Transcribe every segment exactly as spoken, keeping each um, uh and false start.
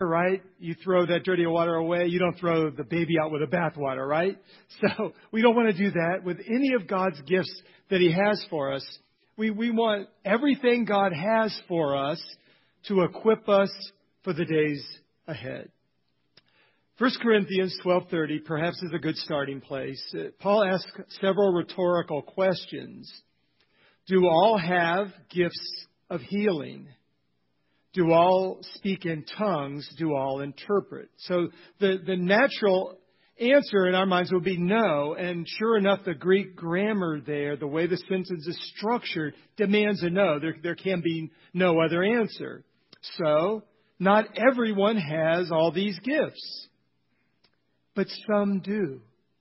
right? You throw that dirty water away. You don't throw the baby out with the bathwater, right? So we don't want to do that with any of God's gifts that He has for us. We, we want everything God has for us to equip us for the days ahead. First Corinthians twelve thirty perhaps is a good starting place. Paul asks several rhetorical questions. Do all have gifts of healing? Do all speak in tongues? Do all interpret? So the, the natural answer in our minds would be no. And sure enough, the Greek grammar there, the way the sentence is structured, demands a no. There, there can be no other answer. So not everyone has all these gifts, but some do.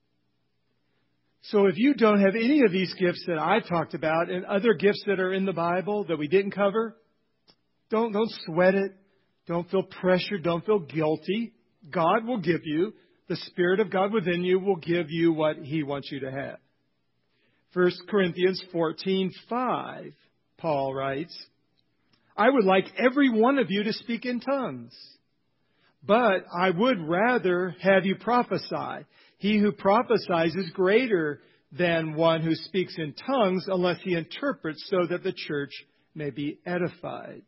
So if you don't have any of these gifts that I talked about and other gifts that are in the Bible that we didn't cover, Don't, don't sweat it. Don't feel pressured. Don't feel guilty. God will give you, the Spirit of God within you will give you what He wants you to have. First Corinthians fourteen five, Paul writes, I would like every one of you to speak in tongues, but I would rather have you prophesy. He who prophesies is greater than one who speaks in tongues unless he interprets so that the church may be edified.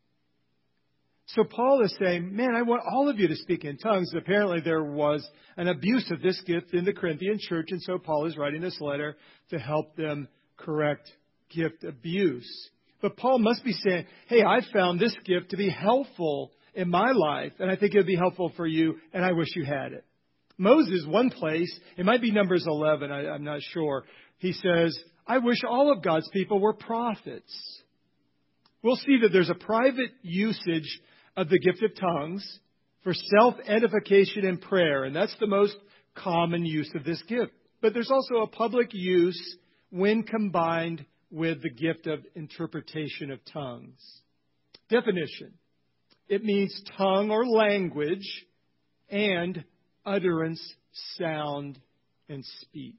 So Paul is saying, man, I want all of you to speak in tongues. Apparently there was an abuse of this gift in the Corinthian church, and so Paul is writing this letter to help them correct gift abuse. But Paul must be saying, hey, I found this gift to be helpful in my life, and I think it would be helpful for you, and I wish you had it. Moses, one place, it might be Numbers eleven, I, I'm not sure. He says, I wish all of God's people were prophets. We'll see that there's a private usage of the gift of tongues for self-edification and prayer. And that's the most common use of this gift. But there's also a public use when combined with the gift of interpretation of tongues. Definition. It means tongue or language and utterance, sound, and speech.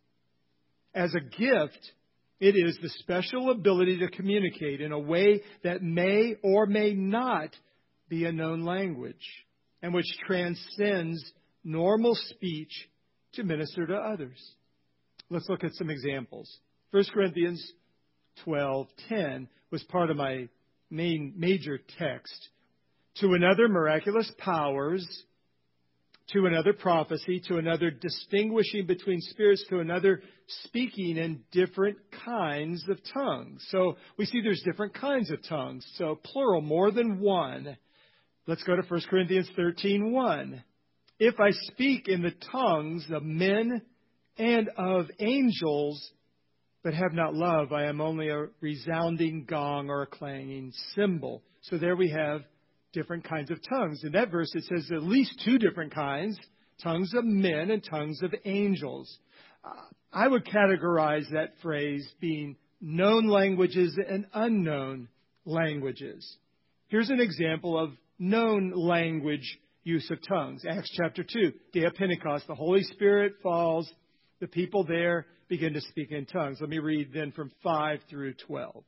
As a gift, it is the special ability to communicate in a way that may or may not be a known language and which transcends normal speech to minister to others. Let's look at some examples. First Corinthians twelve ten was part of my main major text. To another, miraculous powers. To another, prophecy. To another, distinguishing between spirits. To another, speaking in different kinds of tongues. So we see there's different kinds of tongues. So plural, more than one. Let's go to First Corinthians thirteen one. If I speak in the tongues of men and of angels, but have not love, I am only a resounding gong or a clanging cymbal. So there we have different kinds of tongues. In that verse, it says at least two different kinds, tongues of men and tongues of angels. I would categorize that phrase being known languages and unknown languages. Here's an example of known language use of tongues. Acts chapter two, day of Pentecost, the Holy Spirit falls. The people there begin to speak in tongues. Let me read then from five through twelve.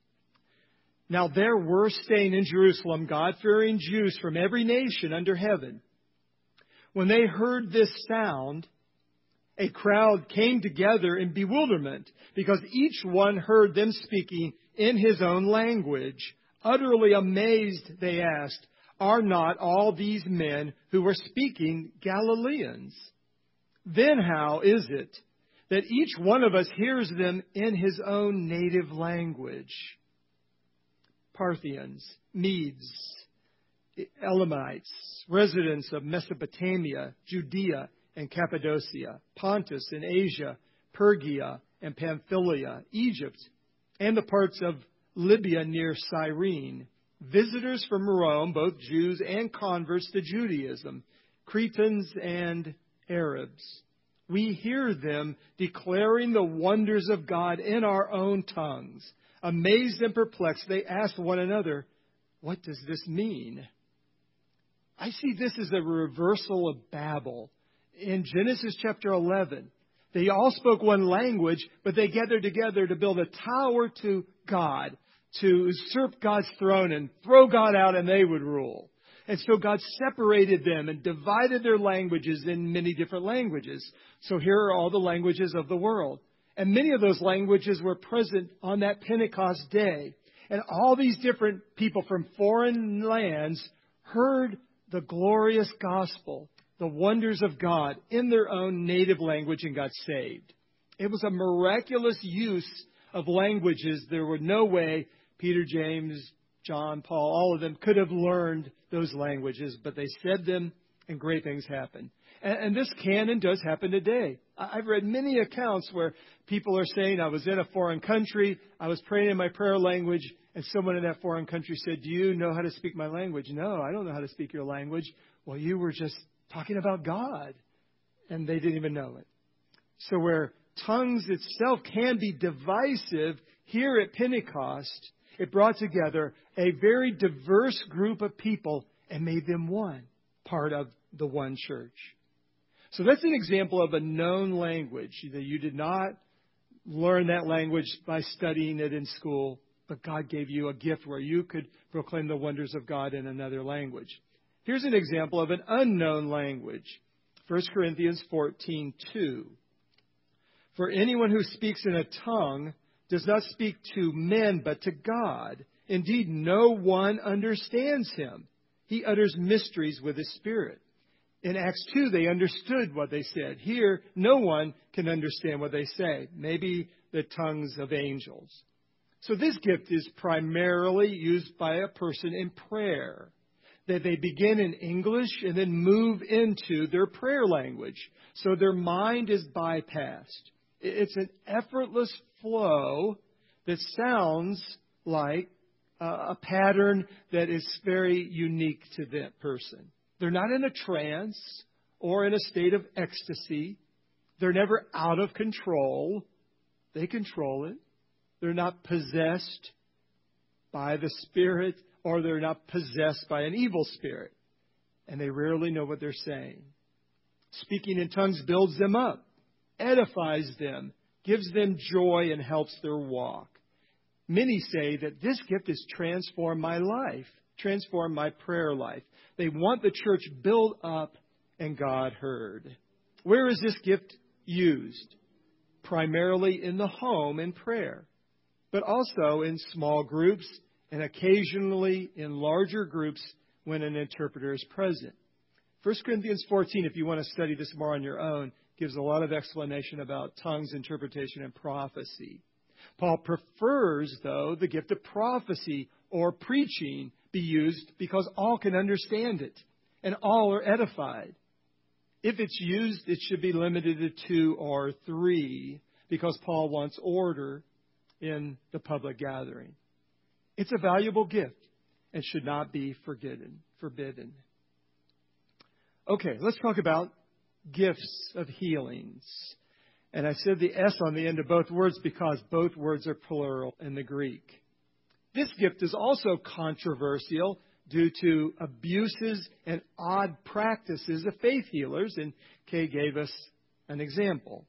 Now there were staying in Jerusalem God-fearing Jews from every nation under heaven. When they heard this sound, a crowd came together in bewilderment because each one heard them speaking in his own language. Utterly amazed, they asked, are not all these men who were speaking Galileans? Then how is it that each one of us hears them in his own native language? Parthians, Medes, Elamites, residents of Mesopotamia, Judea and Cappadocia, Pontus and Asia, Phrygia and Pamphylia, Egypt, and the parts of Libya near Cyrene, visitors from Rome, both Jews and converts to Judaism, Cretans and Arabs. We hear them declaring the wonders of God in our own tongues. Amazed and perplexed, they asked one another, what does this mean? I see this as a reversal of Babel. In Genesis chapter eleven, they all spoke one language, but they gathered together to build a tower to God, to usurp God's throne and throw God out and they would rule. And so God separated them and divided their languages in many different languages. So here are all the languages of the world. And many of those languages were present on that Pentecost day. And all these different people from foreign lands heard the glorious gospel, the wonders of God in their own native language, and got saved. It was a miraculous use of languages. There were no way Peter, James, John, Paul, all of them could have learned those languages, but they said them and great things happened. And, and this can and does happen today. I've read many accounts where people are saying, I was in a foreign country, I was praying in my prayer language, and someone in that foreign country said, do you know how to speak my language? No, I don't know how to speak your language. Well, you were just talking about God, and they didn't even know it. So where tongues itself can be divisive, here at Pentecost, it brought together a very diverse group of people and made them one, part of the one church. So that's an example of a known language. That you did not learn that language by studying it in school, but God gave you a gift where you could proclaim the wonders of God in another language. Here's an example of an unknown language. First Corinthians fourteen two. For anyone who speaks in a tongue does not speak to men, but to God. Indeed, no one understands him. He utters mysteries with his spirit. In Acts two, they understood what they said. Here, no one can understand what they say. Maybe the tongues of angels. So this gift is primarily used by a person in prayer. That they begin in English and then move into their prayer language. So their mind is bypassed. It's an effortless flow that sounds like a pattern that is very unique to that person. They're not in a trance or in a state of ecstasy. They're never out of control. They control it. They're not possessed by the Spirit, or they're not possessed by an evil spirit. And they rarely know what they're saying. Speaking in tongues builds them up, edifies them, gives them joy, and helps their walk. Many say that this gift has transformed my life, transformed my prayer life. They want the church built up and God heard. Where is this gift used? Primarily in the home in prayer, but also in small groups and occasionally in larger groups when an interpreter is present. First Corinthians fourteen, if you want to study this more on your own, gives a lot of explanation about tongues, interpretation, and prophecy. Paul prefers, though, the gift of prophecy or preaching be used because all can understand it and all are edified. If it's used, it should be limited to two or three because Paul wants order in the public gathering. It's a valuable gift and should not be forbidden. forbidden. Okay, let's talk about gifts of healings. And I said the S on the end of both words because both words are plural in the Greek. This gift is also controversial due to abuses and odd practices of faith healers, and Kay gave us an example.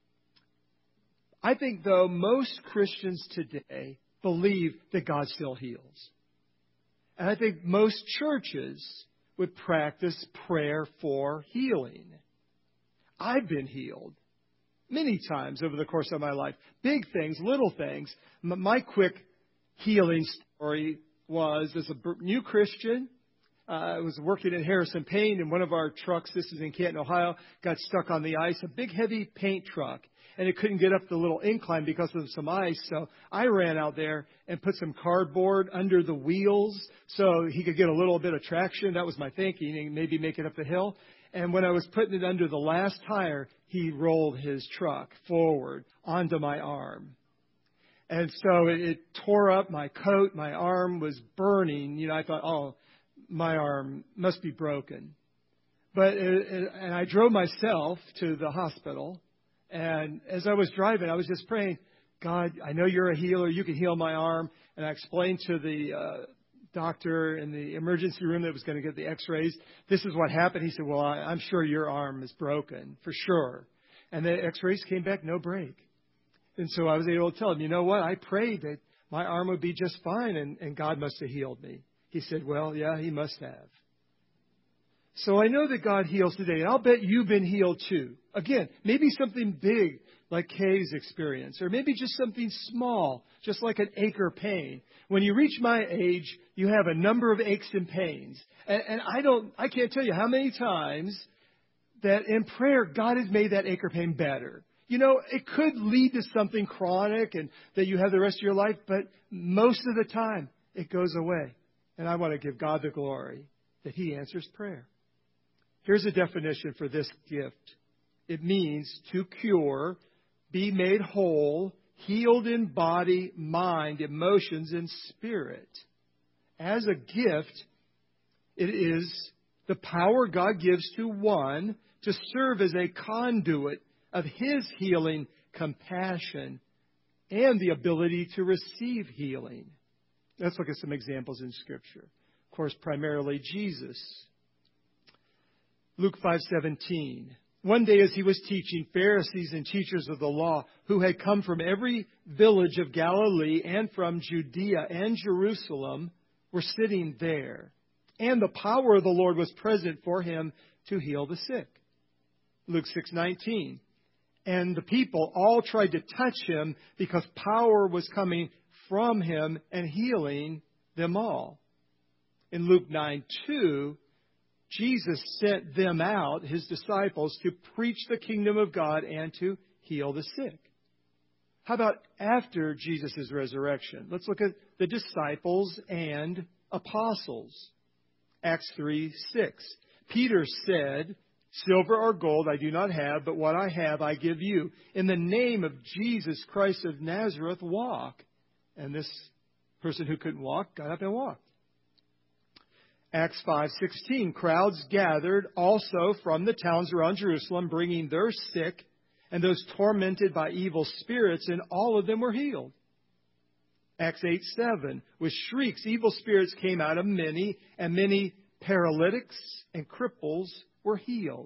I think, though, most Christians today believe that God still heals. And I think most churches would practice prayer for healing. I've been healed many times over the course of my life. Big things, little things. My quick healing story was, as a new Christian, uh, I was working at Harrison Paint, and one of our trucks, this is in Canton, Ohio, got stuck on the ice, a big, heavy paint truck. And it couldn't get up the little incline because of some ice. So I ran out there and put some cardboard under the wheels so he could get a little bit of traction. That was my thinking, and maybe make it up the hill. And when I was putting it under the last tire, he rolled his truck forward onto my arm. And so it, it tore up my coat. My arm was burning. You know, I thought, oh, my arm must be broken. But it, it, and I drove myself to the hospital. And as I was driving, I was just praying, God, I know you're a healer. You can heal my arm. And I explained to the uh, doctor in the emergency room that was going to get the x-rays, this is what happened. He said, well, I, I'm sure your arm is broken, for sure. And the x-rays came back, no break. And so I was able to tell him, you know what? I prayed that my arm would be just fine, and, and God must have healed me. He said, well, yeah, he must have. So I know that God heals today, and I'll bet you've been healed too. Again, maybe something big like Kay's experience, or maybe just something small, just like an ache or pain. When you reach my age, you have a number of aches and pains. And, and I don't, I can't tell you how many times that in prayer, God has made that ache or pain better. You know, it could lead to something chronic and that you have the rest of your life, but most of the time it goes away. And I want to give God the glory that He answers prayer. Here's a definition for this gift. It means to cure, be made whole, healed in body, mind, emotions, and spirit. As a gift, it is the power God gives to one to serve as a conduit of His healing compassion and the ability to receive healing. Let's look at some examples in Scripture. Of course, primarily Jesus. Luke five seventeen. One day as He was teaching, Pharisees and teachers of the law who had come from every village of Galilee and from Judea and Jerusalem were sitting there. And the power of the Lord was present for Him to heal the sick. Luke six nineteen. And the people all tried to touch Him because power was coming from Him and healing them all. In Luke nine two, Jesus sent them out, His disciples, to preach the kingdom of God and to heal the sick. How about after Jesus' resurrection? Let's look at the disciples and apostles. Acts three six. Peter said, "Silver or gold I do not have, but what I have I give you. In the name of Jesus Christ of Nazareth, walk." And this person who couldn't walk got up and walked. Acts five sixteen, crowds gathered also from the towns around Jerusalem, bringing their sick and those tormented by evil spirits, and all of them were healed. Acts eight seven, with shrieks, evil spirits came out of many, and many paralytics and cripples were healed.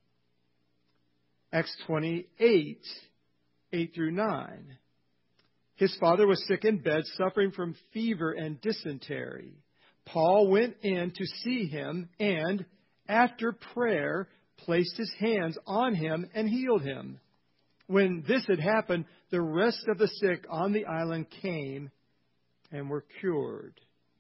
Acts twenty-eight, eight through nine. His father was sick in bed, suffering from fever and dysentery. Paul went in to see him and, after prayer, placed his hands on him and healed him. When this had happened, the rest of the sick on the island came and were cured.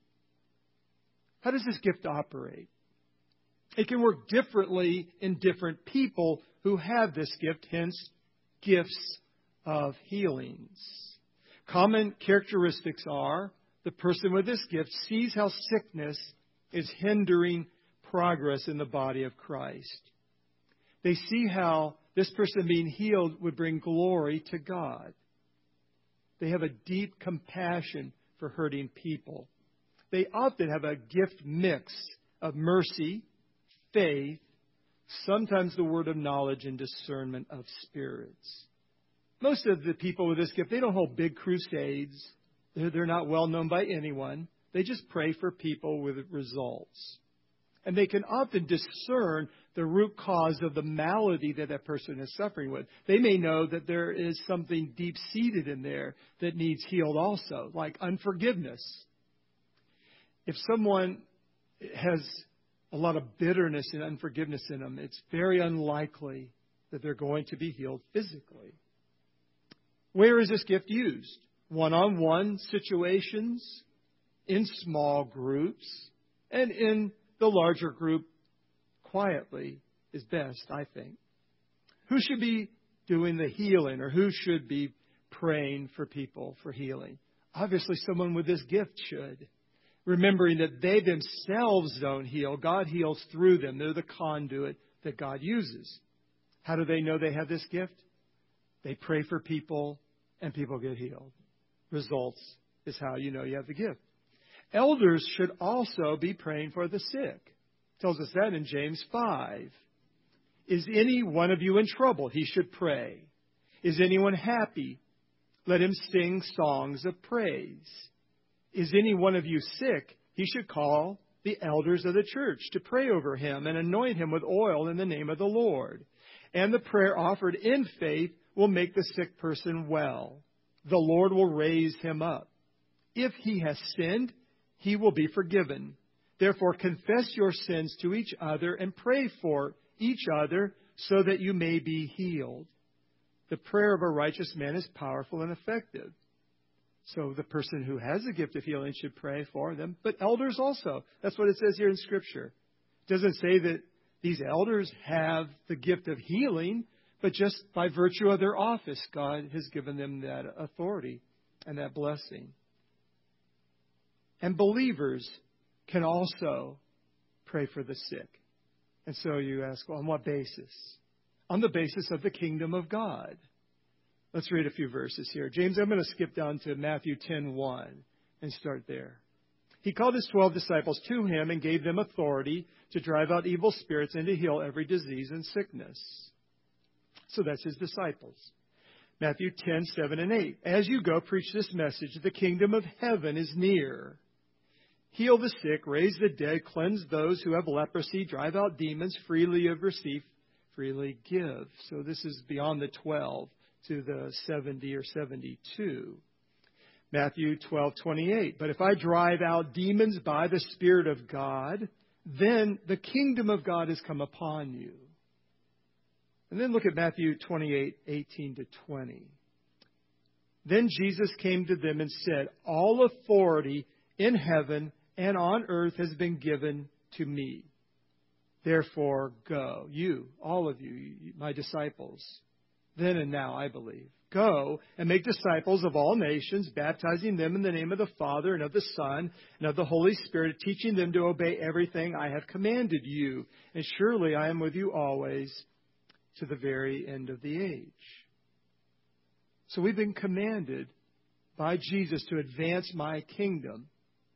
How does this gift operate? It can work differently in different people who have this gift, hence gifts of healings. Common characteristics are the person with this gift sees how sickness is hindering progress in the body of Christ. They see how this person being healed would bring glory to God. They have a deep compassion for hurting people. They often have a gift mix of mercy, faith, sometimes the word of knowledge and discernment of spirits. Most of the people with this gift, they don't hold big crusades. They're, they're not well known by anyone. They just pray for people with results. And they can often discern the root cause of the malady that that person is suffering with. They may know that there is something deep-seated in there that needs healed also, like unforgiveness. If someone has a lot of bitterness and unforgiveness in them, it's very unlikely that they're going to be healed physically. Where is this gift used? One-on-one situations, in small groups, and in the larger group quietly is best, I think. Who should be doing the healing, or who should be praying for people for healing? Obviously, someone with this gift should. Remembering that they themselves don't heal. God heals through them. They're the conduit that God uses. How do they know they have this gift? They pray for people and people get healed. Results is how you know you have the gift. Elders should also be praying for the sick. It tells us that in James five. Is any one of you in trouble? He should pray. Is anyone happy? Let him sing songs of praise. Is any one of you sick? He should call the elders of the church to pray over him and anoint him with oil in the name of the Lord. And the prayer offered in faith will make the sick person well. The Lord will raise him up. If he has sinned, he will be forgiven. Therefore, confess your sins to each other and pray for each other so that you may be healed. The prayer of a righteous man is powerful and effective. So the person who has a gift of healing should pray for them, but elders also. That's what it says here in Scripture. It doesn't say that these elders have the gift of healing, but just by virtue of their office, God has given them that authority and that blessing. And believers can also pray for the sick. And so you ask, well, on what basis? On the basis of the kingdom of God. Let's read a few verses here. James, I'm going to skip down to Matthew ten one and start there. He called his twelve disciples to him and gave them authority to drive out evil spirits and to heal every disease and sickness. So that's his disciples. Matthew ten seven and eight. As you go, preach this message. The kingdom of heaven is near. Heal the sick, raise the dead, cleanse those who have leprosy, drive out demons, freely you have received, freely give. So this is beyond the twelve to the seventy or seventy-two. Matthew twelve twenty-eight. But if I drive out demons by the Spirit of God, then the kingdom of God has come upon you. And then look at Matthew twenty-eight eighteen to twenty. Then Jesus came to them and said, all authority in heaven and on earth has been given to me. Therefore, go, you, all of you, my disciples, then and now, I believe. Go and make disciples of all nations, baptizing them in the name of the Father and of the Son and of the Holy Spirit, teaching them to obey everything I have commanded you. And surely I am with you always to the very end of the age. So we've been commanded by Jesus to advance my kingdom.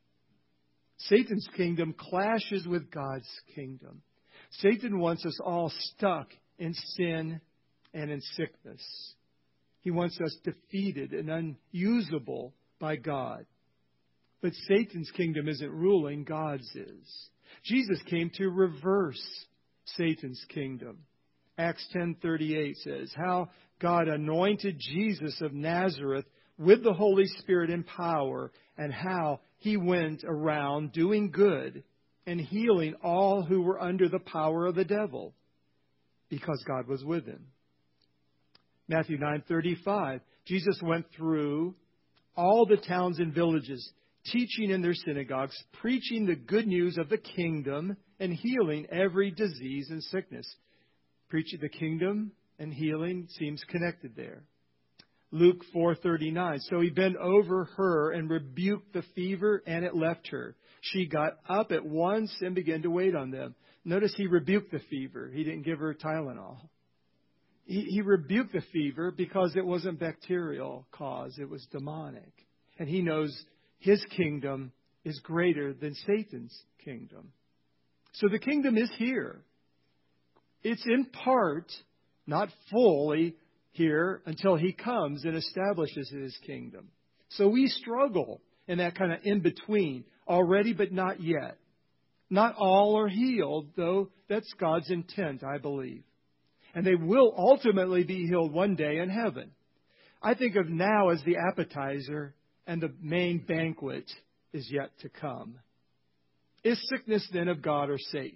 Satan's kingdom clashes with God's kingdom. Satan wants us all stuck in sin and in sickness. He wants us defeated and unusable by God. But Satan's kingdom isn't ruling, God's is. Jesus came to reverse Satan's kingdom. Acts ten thirty-eight says, how God anointed Jesus of Nazareth with the Holy Spirit and power, and how he went around doing good and healing all who were under the power of the devil, because God was with him. Matthew nine thirty-five, Jesus went through all the towns and villages, teaching in their synagogues, preaching the good news of the kingdom, and healing every disease and sickness. Preaching the kingdom and healing seems connected there. Luke four thirty-nine, so he bent over her and rebuked the fever, and it left her. She got up at once and began to wait on them. Notice he rebuked the fever. He didn't give her Tylenol. He, he rebuked the fever because it wasn't bacterial cause. It was demonic. And he knows his kingdom is greater than Satan's kingdom. So the kingdom is here. It's in part, not fully, here until he comes and establishes his kingdom. So we struggle in that kind of in-between, already but not yet. Not all are healed, though that's God's intent, I believe. And they will ultimately be healed one day in heaven. I think of now as the appetizer, and the main banquet is yet to come. Is sickness then of God or Satan?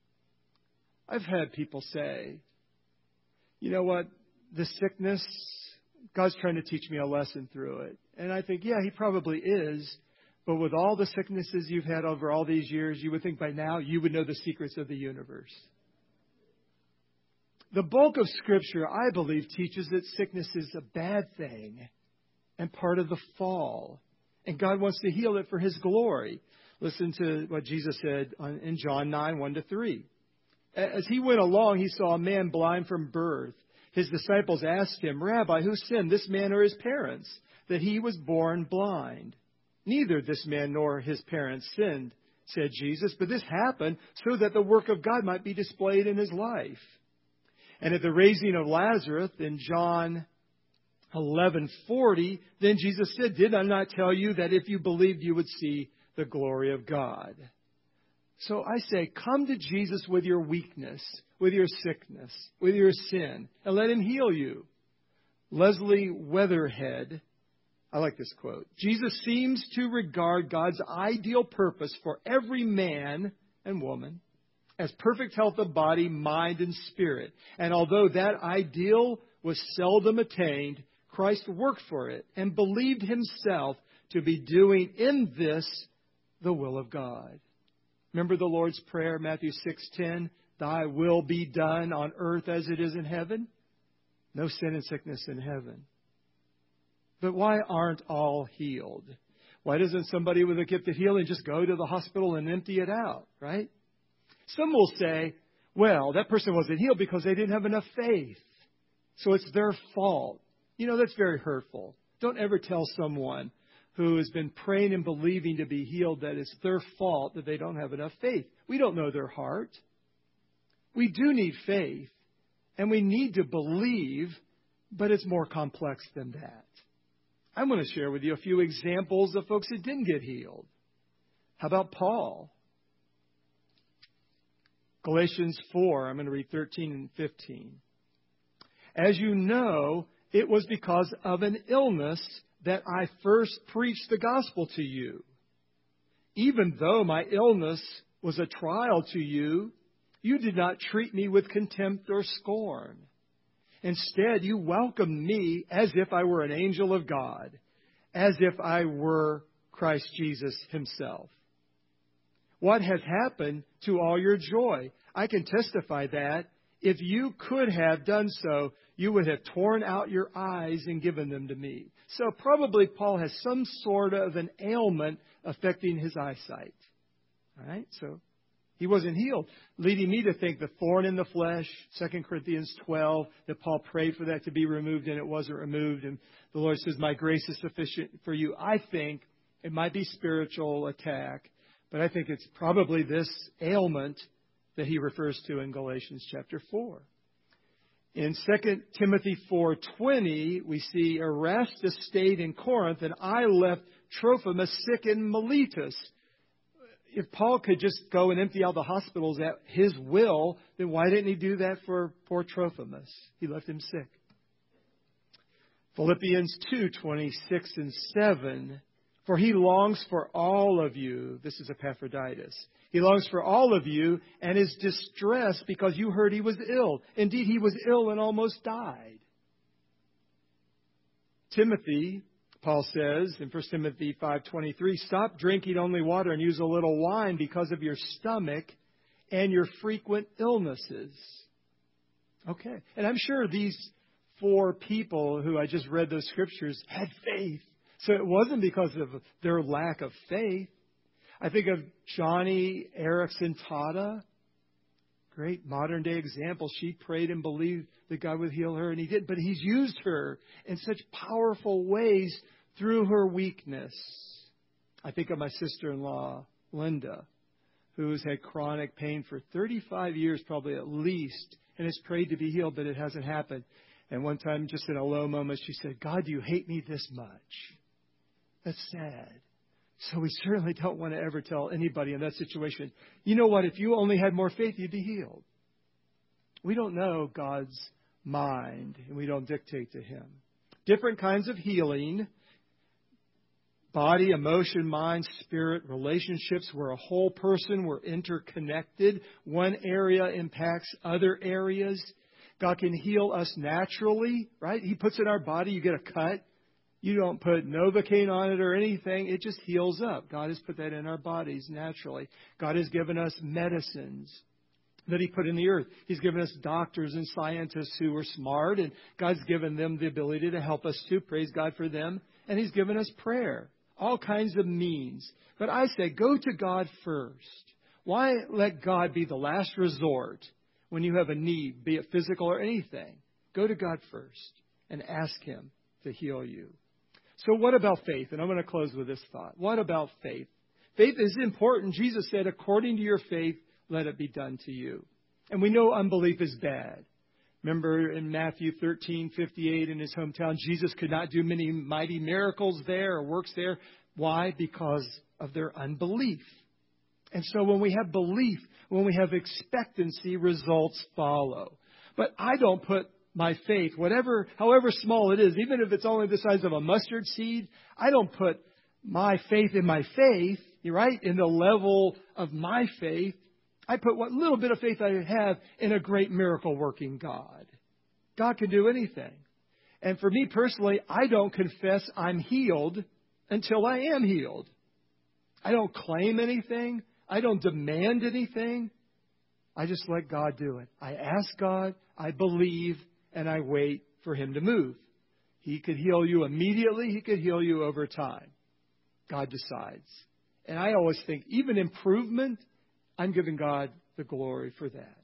I've had people say, you know what? The sickness, God's trying to teach me a lesson through it. And I think, yeah, he probably is. But with all the sicknesses you've had over all these years, you would think by now you would know the secrets of the universe. The bulk of Scripture, I believe, teaches that sickness is a bad thing and part of the fall. And God wants to heal it for his glory. Listen to what Jesus said in John nine, one to three. As he went along, he saw a man blind from birth. His disciples asked him, Rabbi, who sinned, this man or his parents, that he was born blind? Neither this man nor his parents sinned, said Jesus, but this happened so that the work of God might be displayed in his life. And at the raising of Lazarus in John eleven forty, then Jesus said, did I not tell you that if you believed you would see the glory of God? So I say, come to Jesus with your weakness, with your sickness, with your sin, and let him heal you. Leslie Weatherhead, I like this quote. Jesus seems to regard God's ideal purpose for every man and woman as perfect health of body, mind, and spirit. And although that ideal was seldom attained, Christ worked for it and believed himself to be doing in this the will of God. Remember the Lord's Prayer, Matthew six ten, thy will be done on earth as it is in heaven? No sin and sickness in heaven. But why aren't all healed? Why doesn't somebody with a gift of healing just go to the hospital and empty it out, right? Some will say, well, that person wasn't healed because they didn't have enough faith. So it's their fault. You know, that's very hurtful. Don't ever tell someone who has been praying and believing to be healed that it's their fault that they don't have enough faith. We don't know their heart. We do need faith, and we need to believe, but it's more complex than that. I'm going to share with you a few examples of folks that didn't get healed. How about Paul? Galatians four, I'm going to read thirteen and fifteen. As you know, it was because of an illness that I first preached the gospel to you. Even though my illness was a trial to you, you did not treat me with contempt or scorn. Instead, you welcomed me as if I were an angel of God, as if I were Christ Jesus himself. What has happened to all your joy? I can testify that if you could have done so, you would have torn out your eyes and given them to me. So probably Paul has some sort of an ailment affecting his eyesight. All right, so he wasn't healed, leading me to think the thorn in the flesh, Second Corinthians twelve, that Paul prayed for that to be removed and it wasn't removed. And the Lord says, my grace is sufficient for you. I think it might be spiritual attack, but I think it's probably this ailment that he refers to in Galatians chapter four. In Second Timothy four twenty, we see Erastus stayed in Corinth and I left Trophimus sick in Miletus. If Paul could just go and empty out the hospitals at his will, then why didn't he do that for poor Trophimus? He left him sick. Philippians two twenty-six and seven, for he longs for all of you. This is Epaphroditus. He longs for all of you and is distressed because you heard he was ill. Indeed, he was ill and almost died. Timothy, Paul says in First Timothy five twenty-three, stop drinking only water and use a little wine because of your stomach and your frequent illnesses. Okay. And I'm sure these four people who I just read those scriptures had faith. So it wasn't because of their lack of faith. I think of Johnny Erickson Tata, great modern day example. She prayed and believed that God would heal her, and he did. But he's used her in such powerful ways through her weakness. I think of my sister-in-law, Linda, who's had chronic pain for thirty-five years, probably at least, and has prayed to be healed, but it hasn't happened. And one time, just in a low moment, she said, God, do you hate me this much? That's sad. So we certainly don't want to ever tell anybody in that situation, you know what, if you only had more faith, you'd be healed. We don't know God's mind, and we don't dictate to him. Different kinds of healing, body, emotion, mind, spirit, relationships. We're a whole person. We're interconnected. One area impacts other areas. God can heal us naturally, right? He puts in our body, you get a cut. You don't put Novocaine on it or anything. It just heals up. God has put that in our bodies naturally. God has given us medicines that he put in the earth. He's given us doctors and scientists who are smart, and God's given them the ability to help us too. Praise God for them. And he's given us prayer, all kinds of means. But I say, go to God first. Why let God be the last resort when you have a need, be it physical or anything? Go to God first and ask him to heal you. So what about faith? And I'm going to close with this thought. What about faith? Faith is important. Jesus said, according to your faith, let it be done to you. And we know unbelief is bad. Remember in Matthew thirteen fifty-eight in his hometown, Jesus could not do many mighty miracles there or works there. Why? Because of their unbelief. And so when we have belief, when we have expectancy, results follow. But I don't put my faith, whatever, however small it is, even if it's only the size of a mustard seed, I don't put my faith in my faith, right, in the level of my faith. I put what little bit of faith I have in a great miracle-working God. God can do anything. And for me personally, I don't confess I'm healed until I am healed. I don't claim anything. I don't demand anything. I just let God do it. I ask God, I believe, and I wait for Him to move. He could heal you immediately. He could heal you over time. God decides. And I always think, even improvement, I'm giving God the glory for that.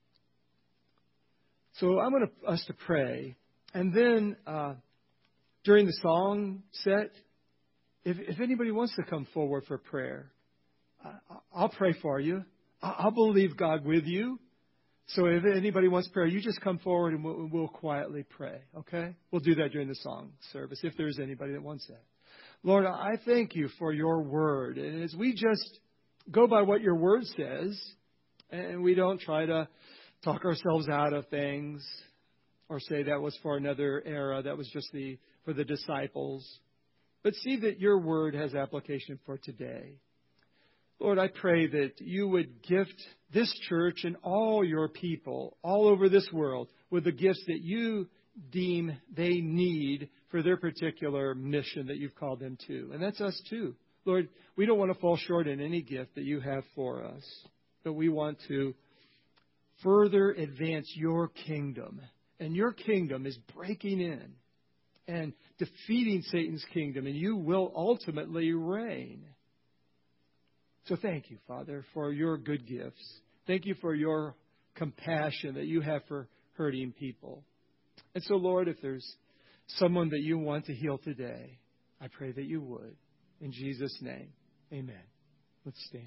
So I want us to pray. And then uh, during the song set, if, if anybody wants to come forward for prayer, uh, I'll pray for you. I'll believe God with you. So if anybody wants prayer, you just come forward and we'll, we'll quietly pray, okay? We'll do that during the song service if there's anybody that wants that. Lord, I thank you for your word. And as we just go by what your word says, and we don't try to talk ourselves out of things or say that was for another era, that was just the for the disciples, but see that your word has application for today. Lord, I pray that you would gift this church and all your people all over this world with the gifts that you deem they need for their particular mission that you've called them to. And that's us too. Lord, we don't want to fall short in any gift that you have for us, but we want to further advance your kingdom. And your kingdom is breaking in and defeating Satan's kingdom, and you will ultimately reign. So thank you, Father, for your good gifts. Thank you for your compassion that you have for hurting people. And so, Lord, if there's someone that you want to heal today, I pray that you would. In Jesus' name, amen. Let's stand.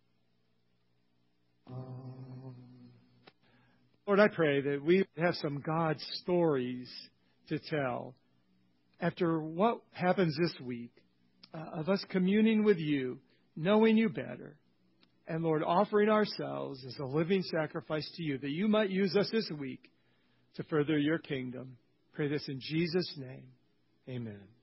Um, Lord, I pray that we have some God stories to tell after what happens this week uh, of us communing with you, knowing you better, and Lord, offering ourselves as a living sacrifice to you, that you might use us this week to further your kingdom. Pray this in Jesus' name. Amen.